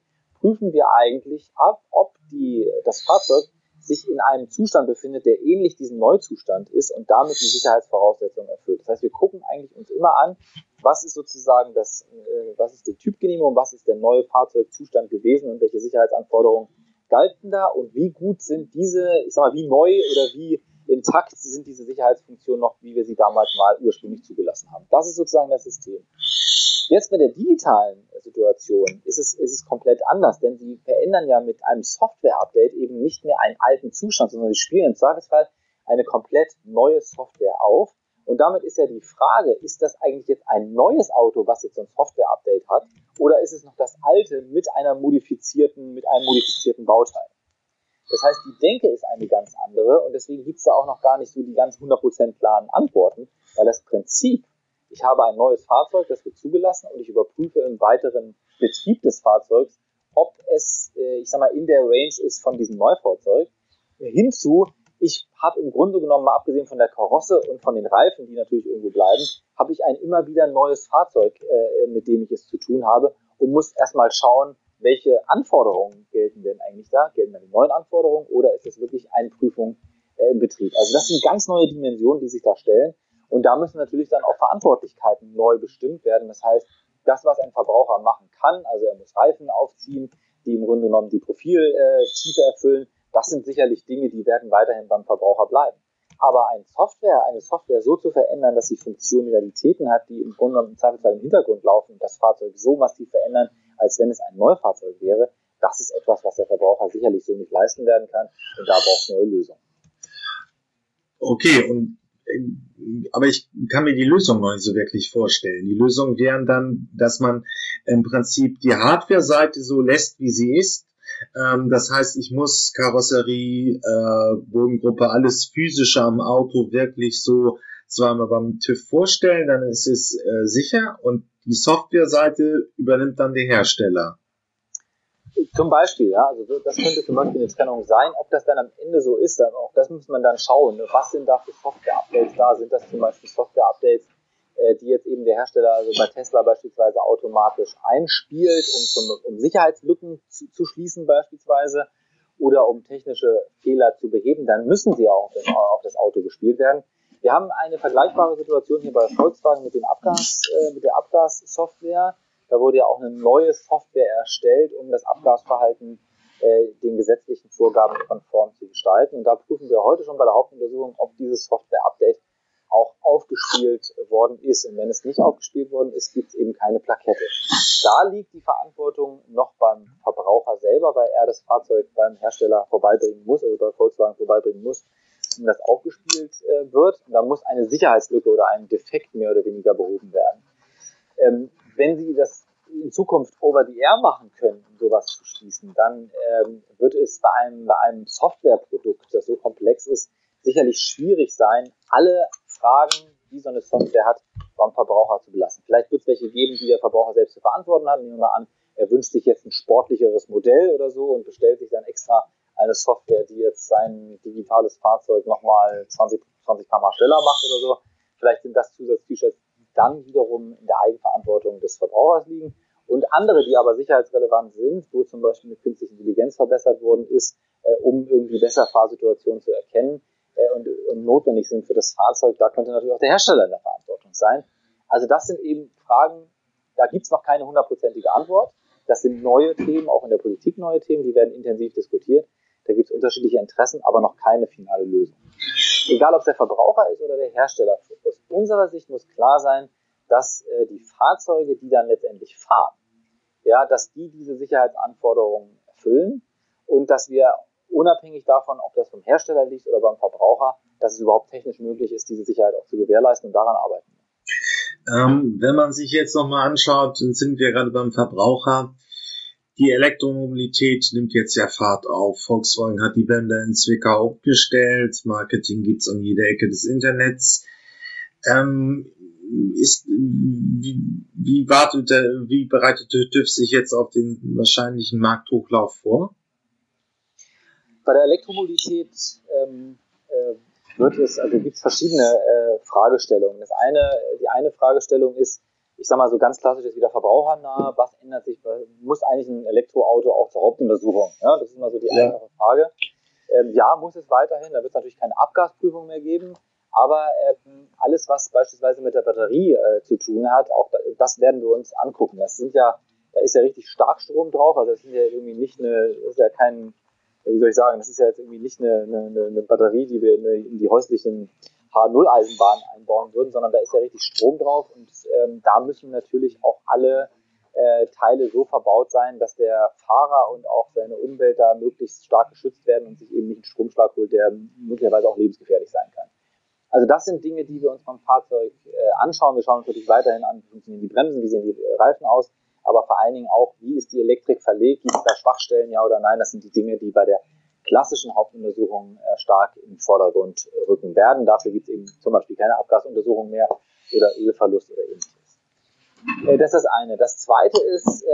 prüfen wir eigentlich ab, ob das Fahrzeug sich in einem Zustand befindet, der ähnlich diesem Neuzustand ist und damit die Sicherheitsvoraussetzungen erfüllt. Das heißt, wir gucken eigentlich uns immer an, was ist sozusagen was ist die Typgenehmigung, was ist der neue Fahrzeugzustand gewesen und welche Sicherheitsanforderungen galten da und wie gut sind wie neu oder wie intakt sind diese Sicherheitsfunktionen noch, wie wir sie damals mal ursprünglich zugelassen haben. Das ist sozusagen das System. Jetzt mit der digitalen Situation ist es komplett anders, denn sie verändern ja mit einem Software-Update eben nicht mehr einen alten Zustand, sondern sie spielen im Zweifelsfall eine komplett neue Software auf. Und damit ist ja die Frage, ist das eigentlich jetzt ein neues Auto, was jetzt so ein Software-Update hat, oder ist es noch das alte mit einem modifizierten Bauteil? Das heißt, die Denke ist eine ganz andere und deswegen gibt es da auch noch gar nicht so die ganz 100% klaren Antworten, weil das Prinzip, ich habe ein neues Fahrzeug, das wird zugelassen und ich überprüfe im weiteren Betrieb des Fahrzeugs, ob es, in der Range ist von diesem Neufahrzeug, hinzu, ich habe im Grunde genommen, mal abgesehen von der Karosse und von den Reifen, die natürlich irgendwo bleiben, habe ich ein immer wieder neues Fahrzeug, mit dem ich es zu tun habe und muss erstmal schauen, welche Anforderungen gelten denn eigentlich da? Gelten da die neuen Anforderungen oder ist es wirklich eine Prüfung im Betrieb? Also das sind ganz neue Dimensionen, die sich da stellen und da müssen natürlich dann auch Verantwortlichkeiten neu bestimmt werden. Das heißt, das, was ein Verbraucher machen kann, also er muss Reifen aufziehen, die im Grunde genommen die Profiltiefe erfüllen, das sind sicherlich Dinge, die werden weiterhin beim Verbraucher bleiben. Aber eine Software so zu verändern, dass sie Funktionalitäten hat, die im Grunde genommen im Zweifelsfall im Hintergrund laufen und das Fahrzeug so massiv verändern, als wenn es ein Neufahrzeug wäre, das ist etwas, was der Verbraucher sicherlich so nicht leisten werden kann und da braucht es neue Lösungen. Okay, aber ich kann mir die Lösung noch nicht so wirklich vorstellen. Die Lösung wären dann, dass man im Prinzip die Hardware-Seite so lässt, wie sie ist. Das heißt, ich muss Karosserie, Bodengruppe, alles physische am Auto wirklich so zweimal beim TÜV vorstellen, dann ist es sicher und die Software-Seite übernimmt dann der Hersteller. Zum Beispiel, ja, also das könnte zum Beispiel eine Trennung sein. Ob das dann am Ende so ist, dann auch das muss man dann schauen. Was sind da für Software-Updates da? Sind das zum Beispiel Software-Updates, die jetzt eben der Hersteller, also bei Tesla beispielsweise, automatisch einspielt, um Sicherheitslücken zu schließen beispielsweise oder um technische Fehler zu beheben, dann müssen sie auch auf das Auto gespielt werden. Wir haben eine vergleichbare Situation hier bei Volkswagen mit der Abgassoftware. Da wurde ja auch eine neue Software erstellt, um das Abgasverhalten den gesetzlichen Vorgaben konform zu gestalten. Und da prüfen wir heute schon bei der Hauptuntersuchung, ob dieses Software-Update auch aufgespielt worden ist. Und wenn es nicht aufgespielt worden ist, gibt es eben keine Plakette. Da liegt die Verantwortung noch beim Verbraucher selber, weil er das Fahrzeug beim Hersteller vorbeibringen muss, also bei Volkswagen vorbeibringen muss, um das aufgespielt wird. Und da muss eine Sicherheitslücke oder ein Defekt mehr oder weniger behoben werden. Wenn Sie das in Zukunft over the air machen können, um sowas zu schließen, dann wird es bei einem Softwareprodukt, das so komplex ist, sicherlich schwierig sein, alle Fragen, die so eine Software hat, beim Verbraucher zu belassen. Vielleicht wird es welche geben, die der Verbraucher selbst zu verantworten hat. Nehmen wir mal an, er wünscht sich jetzt ein sportlicheres Modell oder so und bestellt sich dann extra eine Software, die jetzt sein digitales Fahrzeug nochmal 20 km/h schneller macht oder so. Vielleicht sind das Zusatzfeatures, die dann wiederum in der Eigenverantwortung des Verbrauchers liegen. Und andere, die aber sicherheitsrelevant sind, wo zum Beispiel mit künstlicher Intelligenz verbessert worden ist, um irgendwie besser Fahrsituationen zu erkennen, und notwendig sind für das Fahrzeug, da könnte natürlich auch der Hersteller in der Verantwortung sein. Also das sind eben Fragen, da gibt es noch keine 100%ige Antwort. Das sind neue Themen, auch in der Politik neue Themen, die werden intensiv diskutiert. Da gibt es unterschiedliche Interessen, aber noch keine finale Lösung. Egal, ob es der Verbraucher ist oder der Hersteller. Aus unserer Sicht muss klar sein, dass die Fahrzeuge, die dann letztendlich fahren, ja, dass die diese Sicherheitsanforderungen erfüllen und dass wir unabhängig davon, ob das vom Hersteller liegt oder beim Verbraucher, dass es überhaupt technisch möglich ist, diese Sicherheit auch zu gewährleisten und daran arbeiten. Wenn man sich jetzt nochmal anschaut, dann sind wir gerade beim Verbraucher. Die Elektromobilität nimmt jetzt ja Fahrt auf. Volkswagen hat die Wende in Zwickau aufgestellt. Marketing gibt's an jeder Ecke des Internets. Wie bereitet TÜV sich jetzt auf den wahrscheinlichen Markthochlauf vor? Bei der Elektromobilität gibt es verschiedene Fragestellungen. Die eine Fragestellung ist, ich sag mal so ganz klassisch ist wieder verbrauchernah, was ändert sich, muss eigentlich ein Elektroauto auch zur Hauptuntersuchung? Ja, das ist immer so die einfache Frage. Ja, muss es weiterhin, da wird es natürlich keine Abgasprüfung mehr geben, aber alles, was beispielsweise mit der Batterie zu tun hat, auch das werden wir uns angucken. Da ist ja richtig Starkstrom drauf, also das ist ja irgendwie nicht das ist ja kein, wie soll ich sagen, das ist ja jetzt irgendwie nicht eine Batterie, die wir in die häuslichen H0-Eisenbahnen einbauen würden, sondern da ist ja richtig Strom drauf und da müssen natürlich auch alle Teile so verbaut sein, dass der Fahrer und auch seine Umwelt da möglichst stark geschützt werden und sich eben nicht einen Stromschlag holt, der möglicherweise auch lebensgefährlich sein kann. Also das sind Dinge, die wir uns beim Fahrzeug anschauen. Wir schauen uns natürlich weiterhin an, wie funktionieren die Bremsen, wie sehen die Reifen aus, aber vor allen Dingen auch, wie ist die Elektrik verlegt, gibt es da Schwachstellen, ja oder nein. Das sind die Dinge, die bei der klassischen Hauptuntersuchung stark im Vordergrund rücken werden. Dafür gibt es eben zum Beispiel keine Abgasuntersuchung mehr oder Ölverlust oder ähnliches. Das ist das eine. Das zweite ist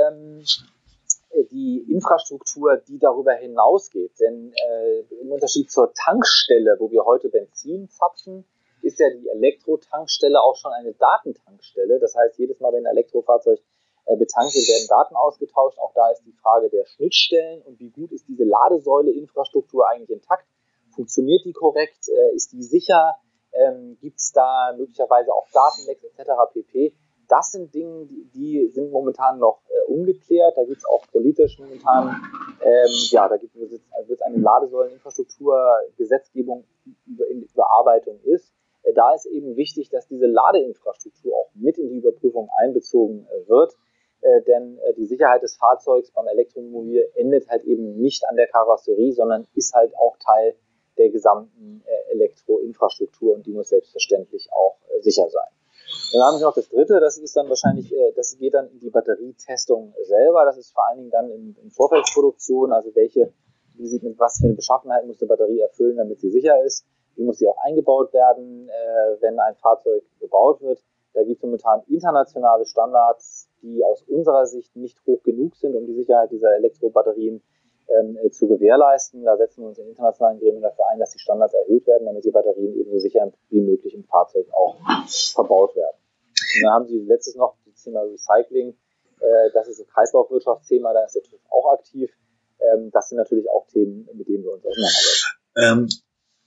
die Infrastruktur, die darüber hinausgeht. Denn im Unterschied zur Tankstelle, wo wir heute Benzin zapfen, ist ja die Elektrotankstelle auch schon eine Datentankstelle. Das heißt, jedes Mal, wenn ein Elektrofahrzeug betankt wird, werden Daten ausgetauscht. Auch da ist die Frage der Schnittstellen und wie gut ist diese Ladesäule-Infrastruktur eigentlich intakt? Funktioniert die korrekt? Ist die sicher? Gibt es da möglicherweise auch Datenlecks etc. pp.? Das sind Dinge, die sind momentan noch ungeklärt. Da gibt es auch politisch momentan, da wird es eine Ladesäuleninfrastruktur-Gesetzgebung in Überarbeitung ist. Da ist eben wichtig, dass diese Ladeinfrastruktur auch mit in die Überprüfung einbezogen wird. Denn die Sicherheit des Fahrzeugs beim Elektromobil endet halt eben nicht an der Karosserie, sondern ist halt auch Teil der gesamten Elektroinfrastruktur und die muss selbstverständlich auch sicher sein. Dann haben Sie noch das dritte, das ist dann wahrscheinlich, das geht dann in die Batterietestung selber. Das ist vor allen Dingen dann in Vorfeldproduktion, also was für eine Beschaffenheit muss eine Batterie erfüllen, damit sie sicher ist. Wie muss sie auch eingebaut werden, wenn ein Fahrzeug gebaut wird. Da gibt es momentan internationale Standards, die aus unserer Sicht nicht hoch genug sind, um die Sicherheit dieser Elektrobatterien zu gewährleisten. Da setzen wir uns in internationalen Gremien dafür ein, dass die Standards erhöht werden, damit die Batterien eben so sicher wie möglich im Fahrzeug auch verbaut werden. Und dann haben Sie letztes noch das Thema Recycling. Das ist ein Kreislaufwirtschaftsthema, da ist der TÜV auch aktiv. Das sind natürlich auch Themen, mit denen wir uns auseinandersetzen.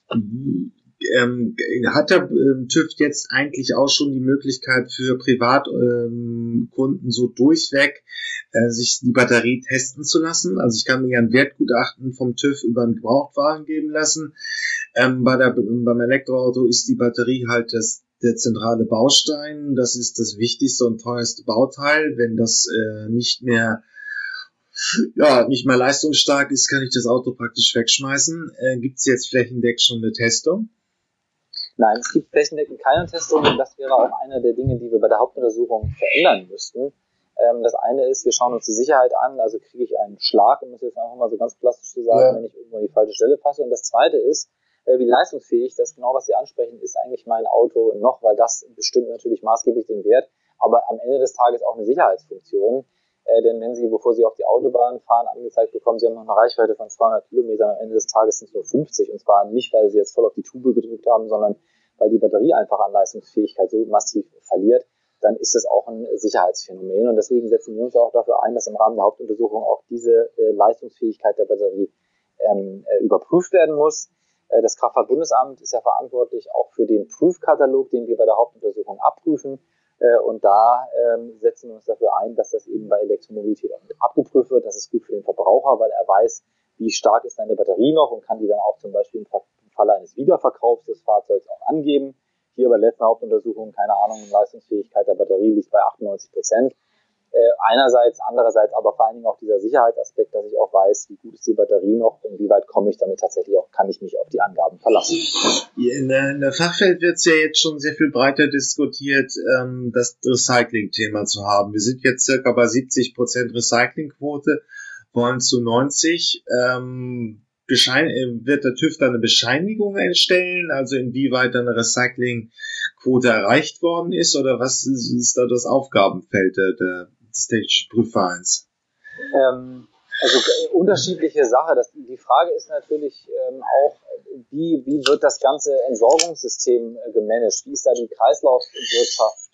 Hat der TÜV jetzt eigentlich auch schon die Möglichkeit für Privatkunden so durchweg sich die Batterie testen zu lassen? Also ich kann mir ein Wertgutachten vom TÜV über einen Gebrauchtwagen geben lassen. Beim Elektroauto ist die Batterie halt der zentrale Baustein. Das ist das wichtigste und teuerste Bauteil. Wenn das nicht mehr leistungsstark ist, kann ich das Auto praktisch wegschmeißen. Gibt es jetzt flächendeckend schon eine Testung? Nein, es gibt flächendeckend keine Testung und das wäre auch eine der Dinge, die wir bei der Hauptuntersuchung verändern müssten. Das eine ist, wir schauen uns die Sicherheit an, also kriege ich einen Schlag, um es jetzt einfach mal so ganz plastisch zu sagen, wenn ich irgendwo an die falsche Stelle passe. Und das zweite ist, wie leistungsfähig, das genau, was Sie ansprechen, ist eigentlich mein Auto noch, weil das bestimmt natürlich maßgeblich den Wert, aber am Ende des Tages auch eine Sicherheitsfunktion. Denn wenn Sie, bevor Sie auf die Autobahn fahren, angezeigt bekommen, Sie haben noch eine Reichweite von 200 Kilometern, am Ende des Tages sind es nur 50. Und zwar nicht, weil Sie jetzt voll auf die Tube gedrückt haben, sondern weil die Batterie einfach an Leistungsfähigkeit so massiv verliert, dann ist es auch ein Sicherheitsphänomen. Und deswegen setzen wir uns auch dafür ein, dass im Rahmen der Hauptuntersuchung auch diese Leistungsfähigkeit der Batterie überprüft werden muss. Das Kraftfahrtbundesamt ist ja verantwortlich auch für den Prüfkatalog, den wir bei der Hauptuntersuchung abprüfen. Und da setzen wir uns dafür ein, dass das eben bei Elektromobilität auch mit abgeprüft wird. Das ist gut für den Verbraucher, weil er weiß, wie stark ist eine Batterie noch und kann die dann auch zum Beispiel im Falle eines Wiederverkaufs des Fahrzeugs auch angeben. Hier bei der letzten Hauptuntersuchung, keine Ahnung, Leistungsfähigkeit der Batterie liegt bei 98%. Andererseits aber vor allen Dingen auch dieser Sicherheitsaspekt, dass ich auch weiß, wie gut ist die Batterie noch und wie weit komme ich damit tatsächlich auch, kann ich mich auf die Angaben verlassen. In der Fachwelt wird es ja jetzt schon sehr viel breiter diskutiert, das Recycling-Thema zu haben. Wir sind jetzt circa bei 70% Recyclingquote, wollen zu 90. Wird der TÜV da eine Bescheinigung erstellen, also inwieweit eine Recyclingquote erreicht worden ist, oder was ist da das Aufgabenfeld des technischen Prüfvereins? Also unterschiedliche Sache. Die Frage ist natürlich auch, wie wird das ganze Entsorgungssystem gemanagt? Wie ist da die Kreislaufwirtschaft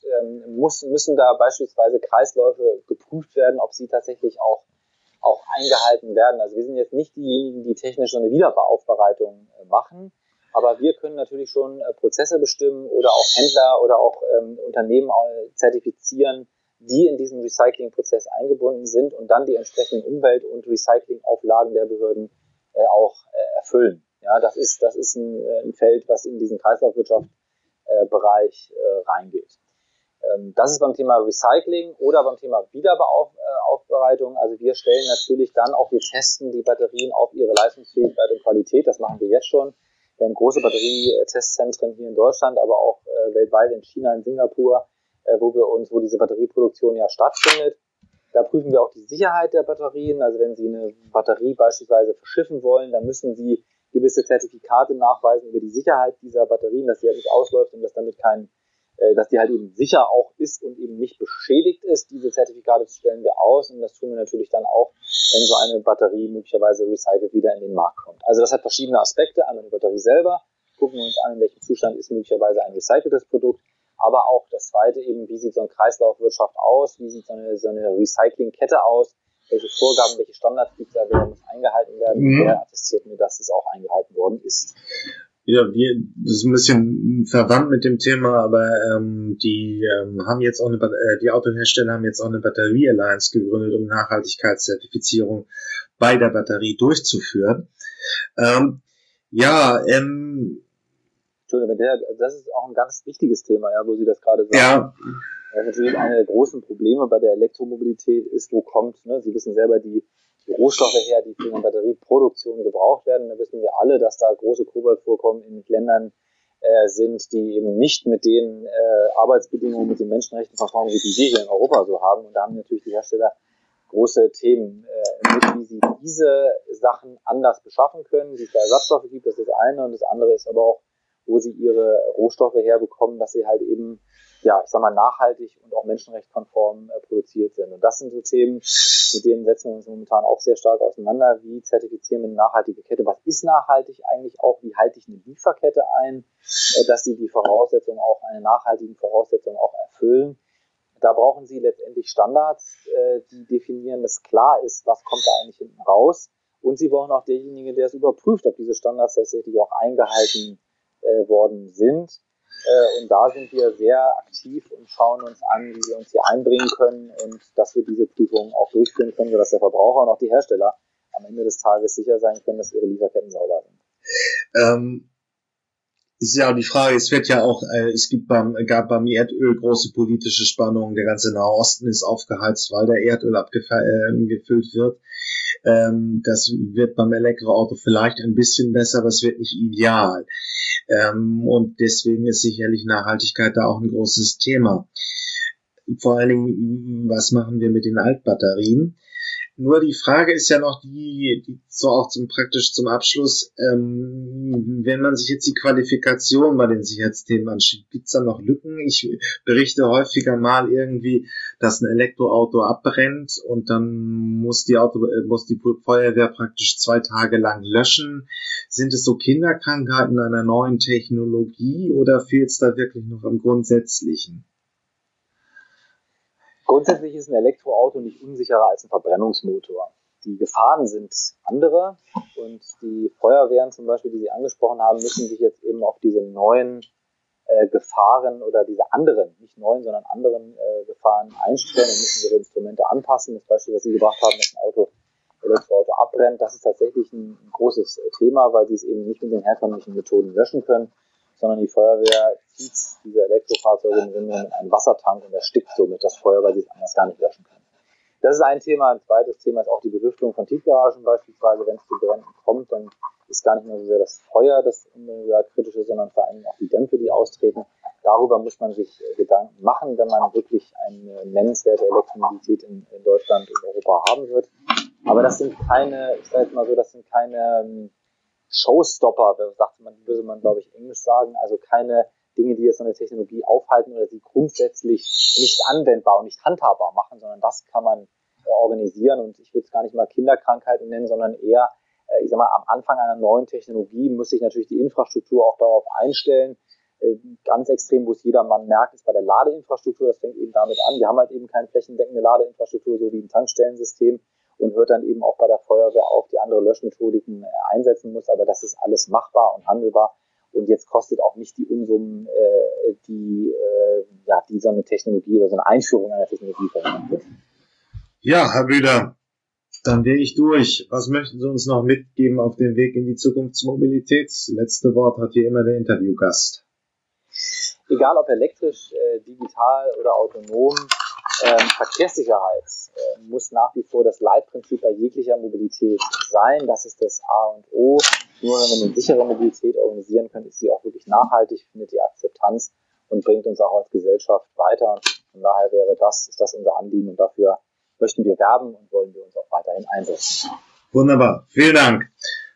müssen da beispielsweise Kreisläufe geprüft werden, ob sie tatsächlich auch eingehalten werden. Also wir sind jetzt nicht diejenigen, die technisch so eine Wiederaufbereitung machen, aber wir können natürlich schon Prozesse bestimmen oder auch Händler oder auch Unternehmen zertifizieren, die in diesen Recyclingprozess eingebunden sind und dann die entsprechenden Umwelt- und Recyclingauflagen der Behörden auch erfüllen. Ja, das ist ein Feld, was in diesen Kreislaufwirtschaft-Bereich reingeht. Das ist beim Thema Recycling oder beim Thema Wiederaufbereitung. Also wir stellen natürlich dann auch, wir testen die Batterien auf ihre Leistungsfähigkeit und Qualität. Das machen wir jetzt schon. Wir haben große Batterietestzentren hier in Deutschland, aber auch weltweit in China, in Singapur, wo diese Batterieproduktion ja stattfindet. Da prüfen wir auch die Sicherheit der Batterien. Also wenn Sie eine Batterie beispielsweise verschiffen wollen, dann müssen Sie gewisse Zertifikate nachweisen über die Sicherheit dieser Batterien, dass sie halt nicht ausläuft und dass dass die halt eben sicher auch ist und eben nicht beschädigt ist. Diese Zertifikate stellen wir aus und das tun wir natürlich dann auch, wenn so eine Batterie möglicherweise recycelt wieder in den Markt kommt. Also das hat verschiedene Aspekte. Einmal die Batterie selber, gucken wir uns an, in welchem Zustand ist möglicherweise ein recyceltes Produkt, aber auch das zweite eben, wie sieht so eine Kreislaufwirtschaft aus, wie sieht so eine Recyclingkette aus, welche Vorgaben, welche Standards gibt es da, wer muss eingehalten werden, wer attestiert mir, dass es auch eingehalten worden ist. Ja, das ist ein bisschen verwandt mit dem Thema, aber die haben jetzt auch die Autohersteller haben jetzt auch eine Batterie Alliance gegründet, um Nachhaltigkeitszertifizierung bei der Batterie durchzuführen. Entschuldigung, das ist auch ein ganz wichtiges Thema, ja, wo Sie das gerade sagen. Ja. Natürlich eine der großen Probleme bei der Elektromobilität ist, wo kommt, Sie wissen selber, die Rohstoffe her, die für eine Batterieproduktion gebraucht werden. Da wissen wir alle, dass da große Kobaltvorkommen in Ländern sind, die eben nicht mit den Arbeitsbedingungen, mit den Menschenrechten verfahren, wie die wir hier in Europa so haben. Und da haben natürlich die Hersteller große Themen wie sie diese Sachen anders beschaffen können, wie es da Ersatzstoffe gibt, das ist das eine. Und das andere ist aber auch, wo sie ihre Rohstoffe herbekommen, dass sie halt eben, nachhaltig und auch menschenrechtskonform produziert sind. Und das sind so Themen, mit denen setzen wir uns momentan auch sehr stark auseinander. Wie zertifizieren wir eine nachhaltige Kette? Was ist nachhaltig eigentlich auch? Wie halte ich eine Lieferkette ein, dass sie die Voraussetzungen auch, eine nachhaltigen Voraussetzung auch erfüllen? Da brauchen Sie letztendlich Standards, die definieren, dass klar ist, was kommt da eigentlich hinten raus. Und Sie brauchen auch derjenige, der es überprüft, ob diese Standards tatsächlich auch eingehalten worden sind. Und da sind wir sehr aktiv und schauen uns an, wie wir uns hier einbringen können und dass wir diese Prüfungen auch durchführen können, sodass der Verbraucher und auch die Hersteller am Ende des Tages sicher sein können, dass ihre Lieferketten sauber sind. Ist ja auch die Frage, es gab beim Erdöl große politische Spannungen, der ganze Nahe Osten ist aufgeheizt, weil der Erdöl gefüllt wird. Das wird beim Elektroauto vielleicht ein bisschen besser, aber es wird nicht ideal. Und deswegen ist sicherlich Nachhaltigkeit da auch ein großes Thema. Vor allen Dingen, was machen wir mit den Altbatterien? Nur die Frage ist ja noch die so auch praktisch zum Abschluss, wenn man sich jetzt die Qualifikation bei den Sicherheitsthemen anschaut, gibt's da noch Lücken? Ich berichte häufiger mal irgendwie, dass ein Elektroauto abbrennt und dann muss die Feuerwehr praktisch 2 Tage lang löschen. Sind es so Kinderkrankheiten einer neuen Technologie oder fehlt es da wirklich noch am Grundsätzlichen? Grundsätzlich ist ein Elektroauto nicht unsicherer als ein Verbrennungsmotor. Die Gefahren sind andere und die Feuerwehren zum Beispiel, die Sie angesprochen haben, müssen sich jetzt eben auf diese neuen Gefahren oder diese anderen, nicht neuen, sondern anderen Gefahren einstellen und müssen ihre Instrumente anpassen. Das Beispiel, was Sie gebracht haben, dass ein Elektroauto abbrennt, das ist tatsächlich ein großes Thema, weil Sie es eben nicht mit den herkömmlichen Methoden löschen können, sondern die Feuerwehr zieht diese Elektrofahrzeuge im Grunde mit einem Wassertank und erstickt somit das Feuer, weil sie es anders gar nicht löschen können. Das ist ein Thema. Ein zweites Thema ist auch die Belüftung von Tiefgaragen beispielsweise. Wenn es zu Bränden kommt, dann ist gar nicht mehr so sehr das Feuer das kritische, sondern vor allem auch die Dämpfe, die austreten. Darüber muss man sich Gedanken machen, wenn man wirklich eine nennenswerte Elektromobilität in Deutschland und Europa haben wird. Aber das sind keine, ich sage jetzt mal so, das sind keine Showstopper, würde man, glaube ich, Englisch sagen, also keine Dinge, die jetzt so eine Technologie aufhalten oder sie grundsätzlich nicht anwendbar und nicht handhabbar machen, sondern das kann man organisieren und ich würde es gar nicht mal Kinderkrankheiten nennen, sondern eher, am Anfang einer neuen Technologie muss sich natürlich die Infrastruktur auch darauf einstellen, Ganz extrem, wo es jedermann merkt, ist bei der Ladeinfrastruktur. Das fängt eben damit an. Wir haben halt eben keine flächendeckende Ladeinfrastruktur, so wie ein Tankstellensystem, und hört dann eben auch bei der Feuerwehr auf, die andere Löschmethodiken einsetzen muss. Aber das ist alles machbar und handelbar. Und jetzt kostet auch nicht die Unsummen, die so eine Technologie oder so eine Einführung einer Technologie verhindern wird. Ja, Herr Bühler, dann wäre ich durch. Was möchten Sie uns noch mitgeben auf dem Weg in die Zukunftsmobilität? Das letzte Wort hat hier immer der Interviewgast. Egal ob elektrisch, digital oder autonom, Verkehrssicherheit muss nach wie vor das Leitprinzip bei jeglicher Mobilität sein. Das ist das A und O. Nur wenn wir eine sichere Mobilität organisieren können, ist sie auch wirklich nachhaltig, findet die Akzeptanz und bringt uns auch als Gesellschaft weiter. Von daher ist das unser Anliegen, und dafür möchten wir werben und wollen wir uns auch weiterhin einsetzen. Wunderbar. Vielen Dank.